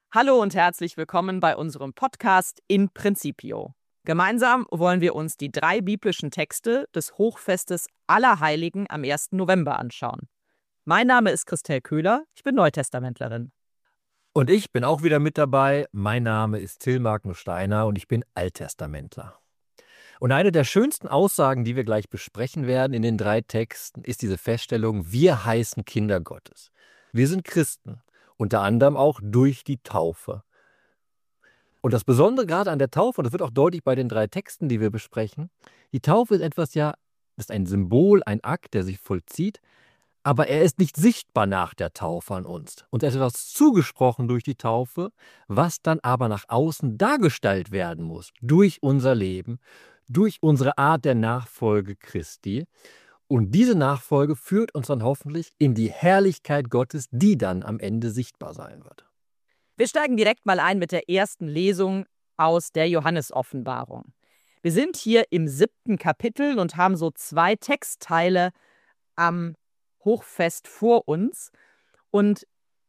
Hallo und herzlich willkommen bei unserem Podcast In Principio. Gemeinsam wollen wir uns die 3 biblischen Texte des Hochfestes aller Heiligen am 1. November anschauen. Mein Name ist Christel Köhler, ich bin Neutestamentlerin. Und ich bin auch wieder mit dabei. Mein Name ist Till Magnus Steiner und ich bin Alttestamentler. Und eine der schönsten Aussagen, die wir gleich besprechen werden in den 3 Texten, ist diese Feststellung: Wir heißen Kinder Gottes. Wir sind Christen, unter anderem auch durch die Taufe. Und das Besondere gerade an der Taufe, und das wird auch deutlich bei den 3 Texten, die wir besprechen, die Taufe ist etwas ist ein Symbol, ein Akt, der sich vollzieht, aber er ist nicht sichtbar nach der Taufe an uns. Uns ist etwas zugesprochen durch die Taufe, was dann aber nach außen dargestellt werden muss, durch unser Leben, durch unsere Art der Nachfolge Christi. Und diese Nachfolge führt uns dann hoffentlich in die Herrlichkeit Gottes, die dann am Ende sichtbar sein wird. Wir steigen direkt mal ein mit der ersten Lesung aus der Johannesoffenbarung. Wir sind hier im 7. Kapitel und haben so 2 Textteile am Hochfest vor uns. Und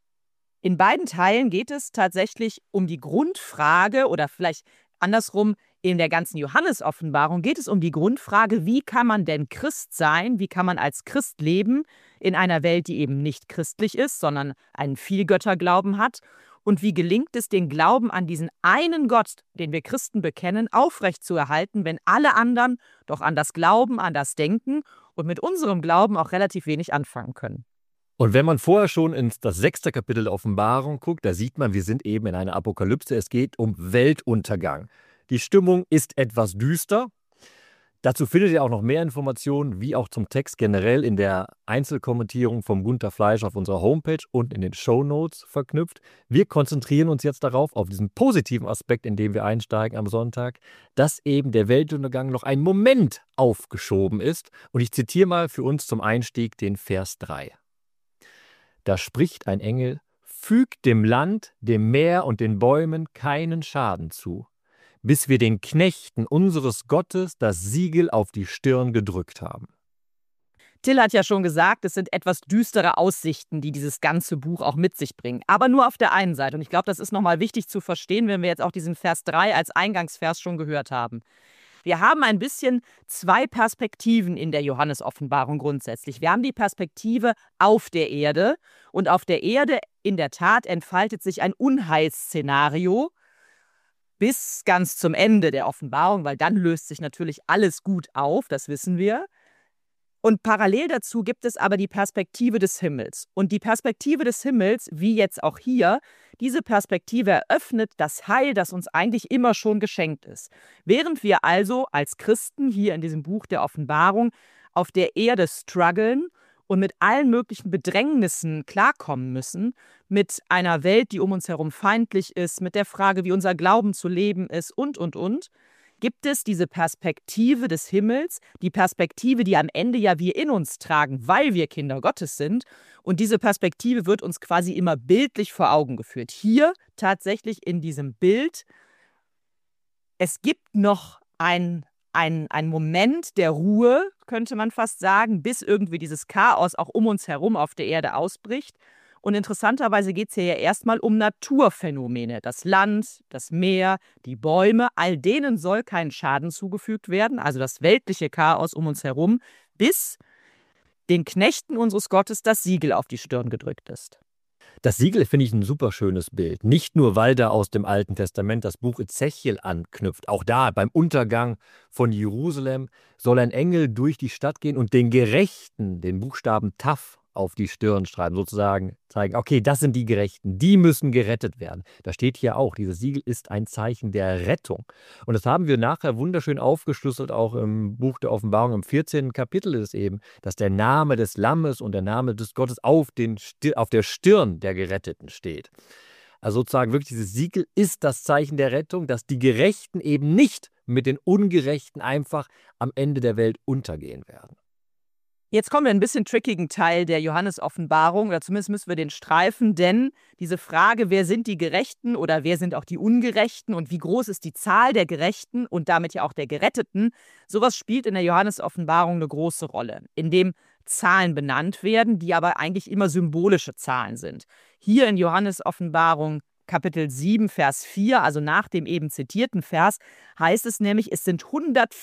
in beiden Teilen geht es tatsächlich um die Grundfrage, oder vielleicht andersrum, in der ganzen Johannesoffenbarung geht es um die Grundfrage, wie kann man denn Christ sein, wie kann man als Christ leben in einer Welt, die eben nicht christlich ist, sondern einen Vielgötterglauben hat. Und wie gelingt es, den Glauben an diesen einen Gott, den wir Christen bekennen, aufrechtzuerhalten, wenn alle anderen doch an das Glauben, an das Denken und mit unserem Glauben auch relativ wenig anfangen können. Und wenn man vorher schon ins das 6. Kapitel der Offenbarung guckt, da sieht man, wir sind eben in einer Apokalypse. Es geht um Weltuntergang. Die Stimmung ist etwas düster. Dazu findet ihr auch noch mehr Informationen, wie auch zum Text generell in der Einzelkommentierung vom Gunter Fleisch auf unserer Homepage und in den Shownotes verknüpft. Wir konzentrieren uns jetzt darauf, auf diesen positiven Aspekt, in dem wir einsteigen am Sonntag, dass eben der Weltuntergang noch einen Moment aufgeschoben ist. Und ich zitiere mal für uns zum Einstieg den Vers 3. Da spricht ein Engel: Fügt dem Land, dem Meer und den Bäumen keinen Schaden zu, bis wir den Knechten unseres Gottes das Siegel auf die Stirn gedrückt haben. Till hat ja schon gesagt, es sind etwas düstere Aussichten, die dieses ganze Buch auch mit sich bringen. Aber nur auf der einen Seite. Und ich glaube, das ist nochmal wichtig zu verstehen, wenn wir jetzt auch diesen Vers 3 als Eingangsvers schon gehört haben. Wir haben ein bisschen 2 Perspektiven in der Johannesoffenbarung grundsätzlich. Wir haben die Perspektive auf der Erde. Und auf der Erde in der Tat entfaltet sich ein Unheilsszenario bis ganz zum Ende der Offenbarung, weil dann löst sich natürlich alles gut auf, das wissen wir. Und parallel dazu gibt es aber die Perspektive des Himmels. Und die Perspektive des Himmels, wie jetzt auch hier, diese Perspektive eröffnet das Heil, das uns eigentlich immer schon geschenkt ist. Während wir also als Christen hier in diesem Buch der Offenbarung auf der Erde strugglen und mit allen möglichen Bedrängnissen klarkommen müssen, mit einer Welt, die um uns herum feindlich ist, mit der Frage, wie unser Glauben zu leben ist und, gibt es diese Perspektive des Himmels, die Perspektive, die am Ende ja wir in uns tragen, weil wir Kinder Gottes sind. Und diese Perspektive wird uns quasi immer bildlich vor Augen geführt. Hier tatsächlich in diesem Bild, es gibt noch ein Moment der Ruhe, könnte man fast sagen, bis irgendwie dieses Chaos auch um uns herum auf der Erde ausbricht. Und interessanterweise geht es hier ja erstmal um Naturphänomene. Das Land, das Meer, die Bäume, all denen soll kein Schaden zugefügt werden, also das weltliche Chaos um uns herum, bis den Knechten unseres Gottes das Siegel auf die Stirn gedrückt ist. Das Siegel finde ich ein super schönes Bild. Nicht nur, weil da aus dem Alten Testament das Buch Ezechiel anknüpft. Auch da beim Untergang von Jerusalem soll ein Engel durch die Stadt gehen und den Gerechten den Buchstaben Taf auf die Stirn schreiben, sozusagen zeigen, okay, das sind die Gerechten, die müssen gerettet werden. Da steht hier auch, dieses Siegel ist ein Zeichen der Rettung. Und das haben wir nachher wunderschön aufgeschlüsselt, auch im Buch der Offenbarung, im 14. Kapitel ist es eben, dass der Name des Lammes und der Name des Gottes auf der Stirn der Geretteten steht. Also sozusagen wirklich dieses Siegel ist das Zeichen der Rettung, dass die Gerechten eben nicht mit den Ungerechten einfach am Ende der Welt untergehen werden. Jetzt kommen wir in ein bisschen trickigen Teil der Johannesoffenbarung, oder zumindest müssen wir den streifen, denn diese Frage, wer sind die Gerechten oder wer sind auch die Ungerechten und wie groß ist die Zahl der Gerechten und damit ja auch der Geretteten, sowas spielt in der Johannesoffenbarung eine große Rolle, indem Zahlen benannt werden, die aber eigentlich immer symbolische Zahlen sind. Hier in Johannesoffenbarung Kapitel 7, Vers 4, also nach dem eben zitierten Vers, heißt es nämlich, es sind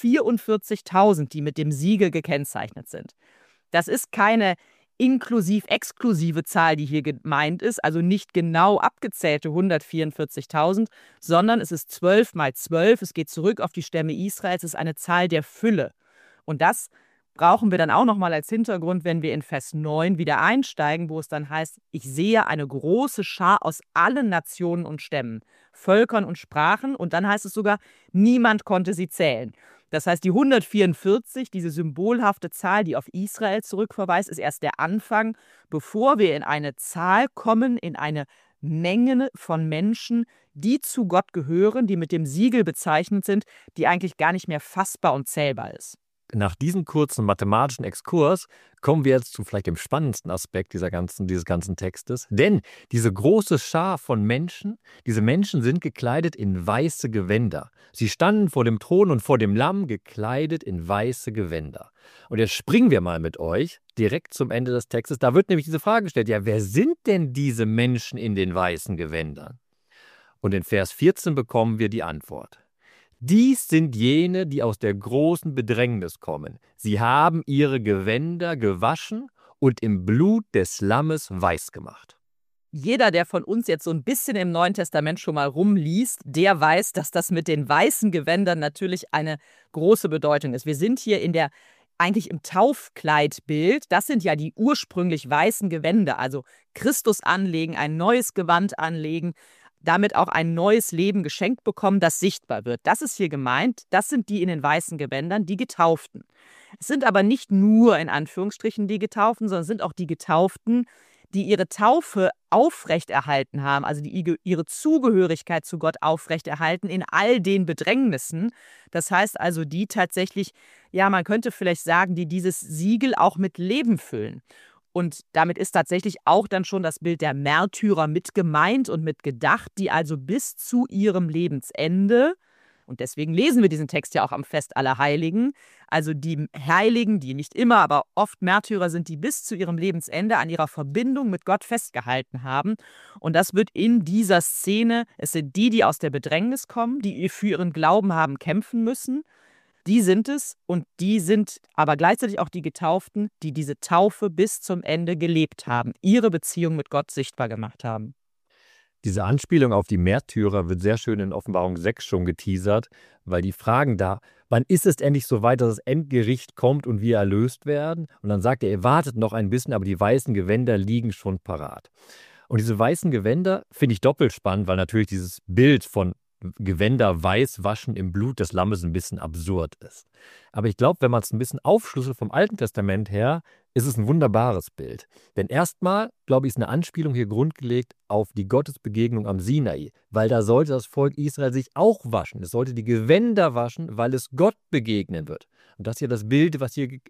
144.000, die mit dem Siegel gekennzeichnet sind. Das ist keine inklusiv-exklusive Zahl, die hier gemeint ist, also nicht genau abgezählte 144.000, sondern es ist 12 mal 12, es geht zurück auf die Stämme Israels, es ist eine Zahl der Fülle. Und das brauchen wir dann auch nochmal als Hintergrund, wenn wir in Vers 9 wieder einsteigen, wo es dann heißt, ich sehe eine große Schar aus allen Nationen und Stämmen, Völkern und Sprachen, und dann heißt es sogar, niemand konnte sie zählen. Das heißt, die 144, diese symbolhafte Zahl, die auf Israel zurückverweist, ist erst der Anfang, bevor wir in eine Zahl kommen, in eine Menge von Menschen, die zu Gott gehören, die mit dem Siegel bezeichnet sind, die eigentlich gar nicht mehr fassbar und zählbar ist. Nach diesem kurzen mathematischen Exkurs kommen wir jetzt zu vielleicht dem spannendsten Aspekt dieses ganzen Textes. Denn diese große Schar von Menschen, diese Menschen sind gekleidet in weiße Gewänder. Sie standen vor dem Thron und vor dem Lamm gekleidet in weiße Gewänder. Und jetzt springen wir mal mit euch direkt zum Ende des Textes. Da wird nämlich diese Frage gestellt, ja, wer sind denn diese Menschen in den weißen Gewändern? Und in Vers 14 bekommen wir die Antwort. Dies sind jene, die aus der großen Bedrängnis kommen. Sie haben ihre Gewänder gewaschen und im Blut des Lammes weiß gemacht. Jeder, der von uns jetzt so ein bisschen im Neuen Testament schon mal rumliest, der weiß, dass das mit den weißen Gewändern natürlich eine große Bedeutung ist. Wir sind hier eigentlich im Taufkleidbild. Das sind ja die ursprünglich weißen Gewänder, also Christus anlegen, ein neues Gewand anlegen, damit auch ein neues Leben geschenkt bekommen, das sichtbar wird. Das ist hier gemeint. Das sind die in den weißen Gewändern, die Getauften. Es sind aber nicht nur in Anführungsstrichen die Getauften, sondern es sind auch die Getauften, die ihre Taufe aufrechterhalten haben, also die ihre Zugehörigkeit zu Gott aufrechterhalten in all den Bedrängnissen. Das heißt also, die tatsächlich, ja, man könnte vielleicht sagen, die dieses Siegel auch mit Leben füllen. Und damit ist tatsächlich auch dann schon das Bild der Märtyrer mit gemeint und mit gedacht, die also bis zu ihrem Lebensende, und deswegen lesen wir diesen Text ja auch am Fest aller Heiligen, also die Heiligen, die nicht immer, aber oft Märtyrer sind, die bis zu ihrem Lebensende an ihrer Verbindung mit Gott festgehalten haben. Und das wird in dieser Szene, es sind die aus der Bedrängnis kommen, die für ihren Glauben haben kämpfen müssen. Die sind es, und die sind aber gleichzeitig auch die Getauften, die diese Taufe bis zum Ende gelebt haben, ihre Beziehung mit Gott sichtbar gemacht haben. Diese Anspielung auf die Märtyrer wird sehr schön in Offenbarung 6 schon geteasert, weil die fragen da, wann ist es endlich so weit, dass das Endgericht kommt und wir erlöst werden? Und dann sagt er, ihr wartet noch ein bisschen, aber die weißen Gewänder liegen schon parat. Und diese weißen Gewänder finde ich doppelt spannend, weil natürlich dieses Bild von Gewänder weiß waschen im Blut des Lammes ein bisschen absurd ist. Aber ich glaube, wenn man es ein bisschen aufschlüsselt vom Alten Testament her, ist es ein wunderbares Bild. Denn erstmal, glaube ich, ist eine Anspielung hier grundgelegt auf die Gottesbegegnung am Sinai, weil da sollte das Volk Israel sich auch waschen. Es sollte die Gewänder waschen, weil es Gott begegnen wird. Und das ist ja das Bild, was hier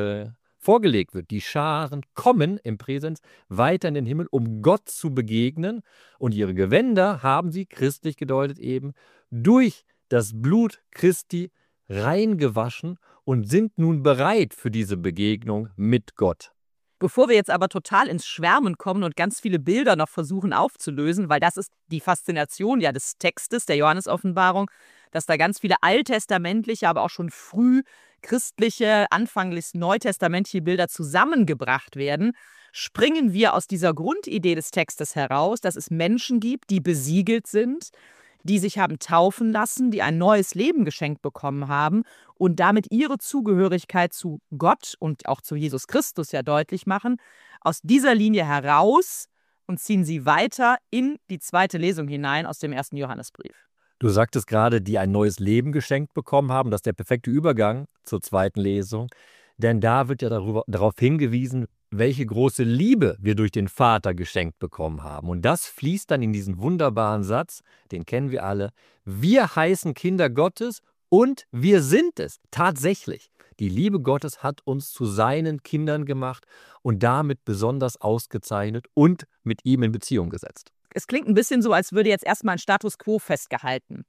vorgelegt wird. Die Scharen kommen im Präsens weiter in den Himmel, um Gott zu begegnen. Und ihre Gewänder haben sie, christlich gedeutet eben, durch das Blut Christi reingewaschen und sind nun bereit für diese Begegnung mit Gott. Bevor wir jetzt aber total ins Schwärmen kommen und ganz viele Bilder noch versuchen aufzulösen, weil das ist die Faszination ja des Textes, der Johannes-Offenbarung, dass da ganz viele alttestamentliche, aber auch schon früh christliche, anfänglich neutestamentliche Bilder zusammengebracht werden, springen wir aus dieser Grundidee des Textes heraus, dass es Menschen gibt, die besiegelt sind, die sich haben taufen lassen, die ein neues Leben geschenkt bekommen haben und damit ihre Zugehörigkeit zu Gott und auch zu Jesus Christus ja deutlich machen, aus dieser Linie heraus und ziehen sie weiter in die zweite Lesung hinein aus dem 1. Johannesbrief. Du sagtest gerade, die ein neues Leben geschenkt bekommen haben. Das ist der perfekte Übergang zur zweiten Lesung. Denn da wird ja darauf hingewiesen, welche große Liebe wir durch den Vater geschenkt bekommen haben. Und das fließt dann in diesen wunderbaren Satz, den kennen wir alle. Wir heißen Kinder Gottes und wir sind es tatsächlich. Die Liebe Gottes hat uns zu seinen Kindern gemacht und damit besonders ausgezeichnet und mit ihm in Beziehung gesetzt. Es klingt ein bisschen so, als würde jetzt erstmal ein Status quo festgehalten.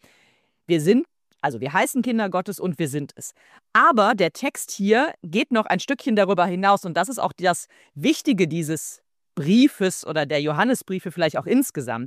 Wir heißen Kinder Gottes und wir sind es. Aber der Text hier geht noch ein Stückchen darüber hinaus und das ist auch das Wichtige dieses Briefes oder der Johannesbriefe vielleicht auch insgesamt.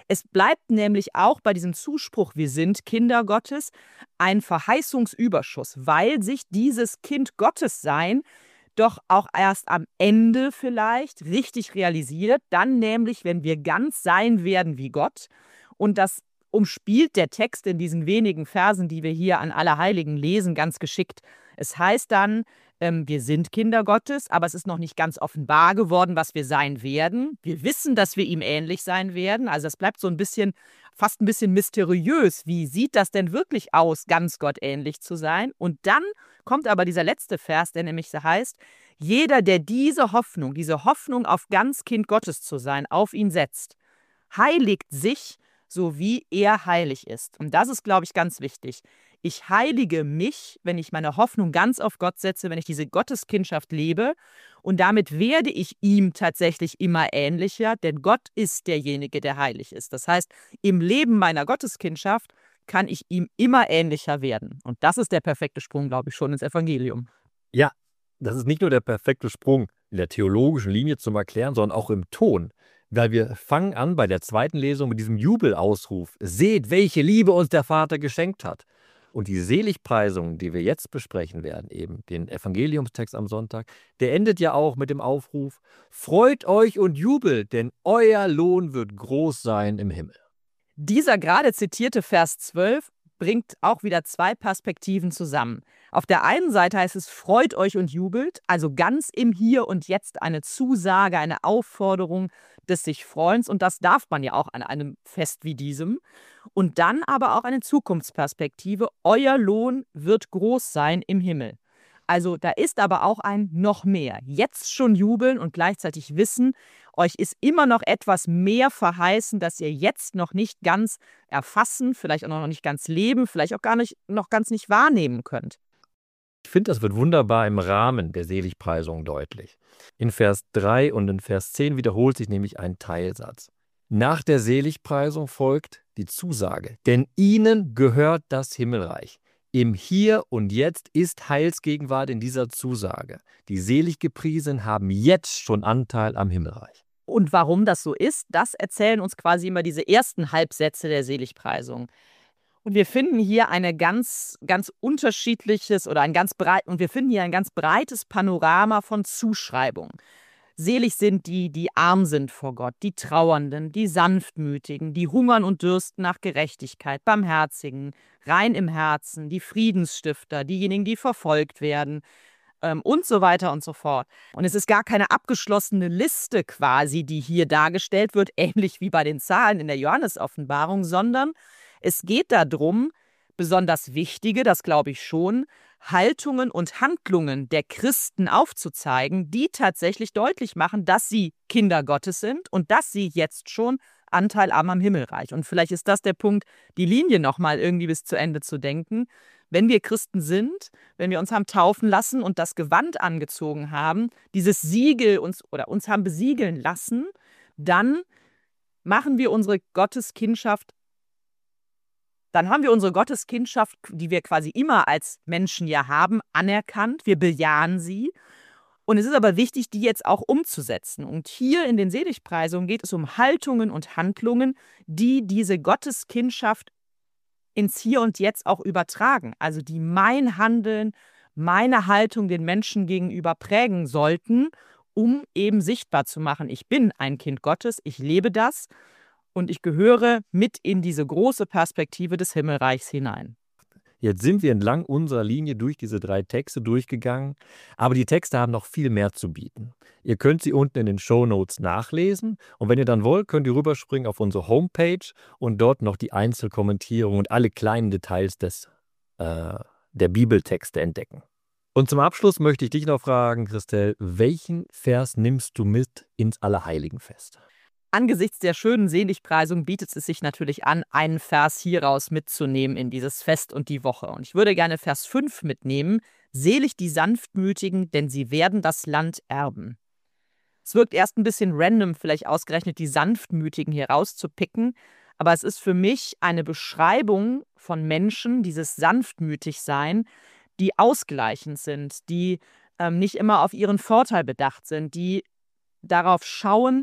Es bleibt nämlich auch bei diesem Zuspruch, wir sind Kinder Gottes, ein Verheißungsüberschuss, weil sich dieses Kind Gottes sein doch auch erst am Ende vielleicht richtig realisiert, dann nämlich, wenn wir ganz sein werden wie Gott. Und das umspielt der Text in diesen wenigen Versen, die wir hier an Allerheiligen lesen, ganz geschickt. Es heißt dann, wir sind Kinder Gottes, aber es ist noch nicht ganz offenbar geworden, was wir sein werden. Wir wissen, dass wir ihm ähnlich sein werden. Also es bleibt so ein bisschen, fast ein bisschen mysteriös. Wie sieht das denn wirklich aus, ganz gottähnlich zu sein? Und dann kommt aber dieser letzte Vers, der nämlich so heißt, jeder, der diese Hoffnung auf ganz Kind Gottes zu sein, auf ihn setzt, heiligt sich, so wie er heilig ist. Und das ist, glaube ich, ganz wichtig. Ich heilige mich, wenn ich meine Hoffnung ganz auf Gott setze, wenn ich diese Gotteskindschaft lebe. Und damit werde ich ihm tatsächlich immer ähnlicher, denn Gott ist derjenige, der heilig ist. Das heißt, im Leben meiner Gotteskindschaft kann ich ihm immer ähnlicher werden. Und das ist der perfekte Sprung, glaube ich, schon ins Evangelium. Ja, das ist nicht nur der perfekte Sprung in der theologischen Linie zum Erklären, sondern auch im Ton. Weil wir fangen an bei der zweiten Lesung mit diesem Jubelausruf. Seht, welche Liebe uns der Vater geschenkt hat. Und die Seligpreisung, die wir jetzt besprechen werden, eben den Evangeliumstext am Sonntag, der endet ja auch mit dem Aufruf, freut euch und jubelt, denn euer Lohn wird groß sein im Himmel. Dieser gerade zitierte Vers 12 bringt auch wieder zwei Perspektiven zusammen. Auf der einen Seite heißt es, freut euch und jubelt, also ganz im Hier und Jetzt eine Zusage, eine Aufforderung des Sich-Freuens. Und das darf man ja auch an einem Fest wie diesem. Und dann aber auch eine Zukunftsperspektive, euer Lohn wird groß sein im Himmel. Also da ist aber auch ein noch mehr. Jetzt schon jubeln und gleichzeitig wissen, euch ist immer noch etwas mehr verheißen, das ihr jetzt noch nicht ganz erfassen, vielleicht auch noch nicht ganz leben, vielleicht auch gar nicht noch ganz nicht wahrnehmen könnt. Ich finde, das wird wunderbar im Rahmen der Seligpreisung deutlich. In Vers 3 und in Vers 10 wiederholt sich nämlich ein Teilsatz. Nach der Seligpreisung folgt die Zusage, denn ihnen gehört das Himmelreich. Im Hier und Jetzt ist Heilsgegenwart in dieser Zusage. Die Seliggepriesenen haben jetzt schon Anteil am Himmelreich. Und warum das so ist, das erzählen uns quasi immer diese ersten Halbsätze der Seligpreisung. Und wir finden hier ein ganz unterschiedliches oder ein ganz breites Panorama von Zuschreibungen. Selig sind die, die arm sind vor Gott, die Trauernden, die Sanftmütigen, die hungern und dürsten nach Gerechtigkeit, Barmherzigen, rein im Herzen, die Friedensstifter, diejenigen, die verfolgt werden und so weiter und so fort. Und es ist gar keine abgeschlossene Liste quasi, die hier dargestellt wird, ähnlich wie bei den Zahlen in der Johannes-Offenbarung, sondern es geht darum, besonders wichtige, das glaube ich schon, Haltungen und Handlungen der Christen aufzuzeigen, die tatsächlich deutlich machen, dass sie Kinder Gottes sind und dass sie jetzt schon Anteil haben am Himmelreich. Und vielleicht ist das der Punkt, die Linie nochmal irgendwie bis zu Ende zu denken. Wenn wir Christen sind, wenn wir uns haben taufen lassen und das Gewand angezogen haben, dieses Siegel uns haben besiegeln lassen, dann machen wir unsere Gotteskindschaft. Dann haben wir unsere Gotteskindschaft, die wir quasi immer als Menschen ja haben, anerkannt. Wir bejahen sie. Und es ist aber wichtig, die jetzt auch umzusetzen. Und hier in den Seligpreisungen geht es um Haltungen und Handlungen, die diese Gotteskindschaft ins Hier und Jetzt auch übertragen. Also die mein Handeln, meine Haltung den Menschen gegenüber prägen sollten, um eben sichtbar zu machen, ich bin ein Kind Gottes, ich lebe das. Und ich gehöre mit in diese große Perspektive des Himmelreichs hinein. Jetzt sind wir entlang unserer Linie durch diese 3 Texte durchgegangen, aber die Texte haben noch viel mehr zu bieten. Ihr könnt sie unten in den Shownotes nachlesen und wenn ihr dann wollt, könnt ihr rüberspringen auf unsere Homepage und dort noch die Einzelkommentierung und alle kleinen Details der Bibeltexte entdecken. Und zum Abschluss möchte ich dich noch fragen, Christel, welchen Vers nimmst du mit ins Allerheiligenfest? Angesichts der schönen Seligpreisung bietet es sich natürlich an, einen Vers hieraus mitzunehmen in dieses Fest und die Woche. Und ich würde gerne Vers 5 mitnehmen. Selig die Sanftmütigen, denn sie werden das Land erben. Es wirkt erst ein bisschen random, vielleicht ausgerechnet die Sanftmütigen hier rauszupicken. Aber es ist für mich eine Beschreibung von Menschen, dieses Sanftmütigsein, die ausgleichend sind, die nicht immer auf ihren Vorteil bedacht sind, die darauf schauen,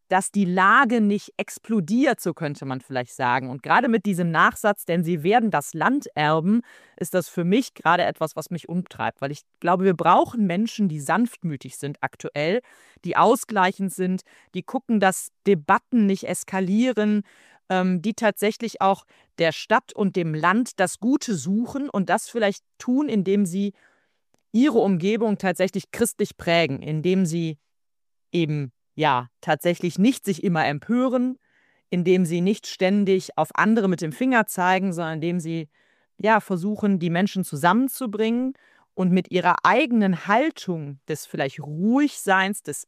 dass die Lage nicht explodiert, so könnte man vielleicht sagen. Und gerade mit diesem Nachsatz, denn sie werden das Land erben, ist das für mich gerade etwas, was mich umtreibt. Weil ich glaube, wir brauchen Menschen, die sanftmütig sind aktuell, die ausgleichend sind, die gucken, dass Debatten nicht eskalieren, die tatsächlich auch der Stadt und dem Land das Gute suchen und das vielleicht tun, indem sie ihre Umgebung tatsächlich christlich prägen, indem sie eben ja tatsächlich nicht sich immer empören, indem sie nicht ständig auf andere mit dem Finger zeigen, sondern indem sie ja versuchen, die Menschen zusammenzubringen und mit ihrer eigenen Haltung des vielleicht Ruhigseins, des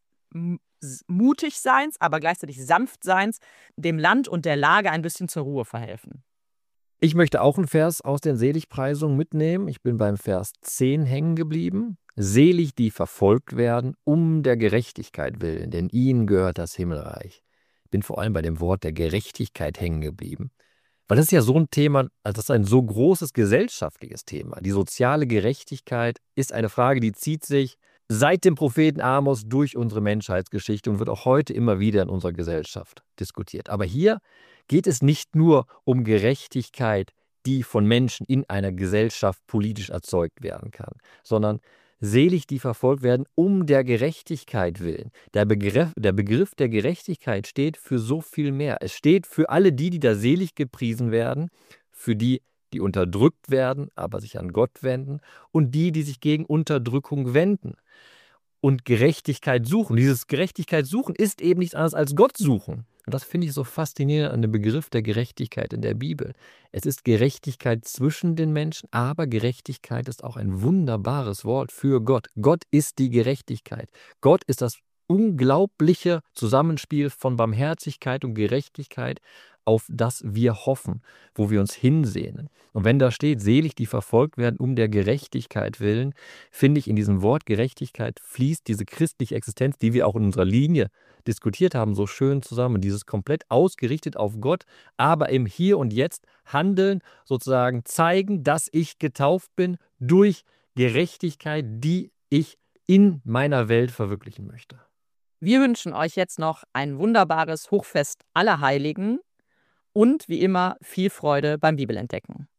Mutigseins, aber gleichzeitig Sanftseins, dem Land und der Lage ein bisschen zur Ruhe verhelfen. Ich möchte auch einen Vers aus den Seligpreisungen mitnehmen. Ich bin beim Vers 10 hängen geblieben. Selig, die verfolgt werden, um der Gerechtigkeit willen, denn ihnen gehört das Himmelreich. Ich bin vor allem bei dem Wort der Gerechtigkeit hängen geblieben. Weil das ist ja so ein Thema, also das ist ein so großes gesellschaftliches Thema. Die soziale Gerechtigkeit ist eine Frage, die zieht sich seit dem Propheten Amos durch unsere Menschheitsgeschichte und wird auch heute immer wieder in unserer Gesellschaft diskutiert. Aber hier geht es nicht nur um Gerechtigkeit, die von Menschen in einer Gesellschaft politisch erzeugt werden kann, sondern selig, die verfolgt werden, um der Gerechtigkeit willen. Der Begriff der Gerechtigkeit steht für so viel mehr. Es steht für alle die da selig gepriesen werden, für die, die unterdrückt werden, aber sich an Gott wenden, und die sich gegen Unterdrückung wenden und Gerechtigkeit suchen. Dieses Gerechtigkeit suchen ist eben nichts anderes als Gott suchen. Und das finde ich so faszinierend an dem Begriff der Gerechtigkeit in der Bibel. Es ist Gerechtigkeit zwischen den Menschen, aber Gerechtigkeit ist auch ein wunderbares Wort für Gott. Gott ist die Gerechtigkeit. Gott ist das unglaubliche Zusammenspiel von Barmherzigkeit und Gerechtigkeit, auf das wir hoffen, wo wir uns hinsehnen. Und wenn da steht, selig, die verfolgt werden, um der Gerechtigkeit willen, finde ich, in diesem Wort Gerechtigkeit fließt diese christliche Existenz, die wir auch in unserer Linie diskutiert haben, so schön zusammen. Dieses komplett ausgerichtet auf Gott, aber im Hier und Jetzt handeln, sozusagen zeigen, dass ich getauft bin durch Gerechtigkeit, die ich in meiner Welt verwirklichen möchte. Wir wünschen euch jetzt noch ein wunderbares Hochfest aller Heiligen und wie immer viel Freude beim Bibelentdecken.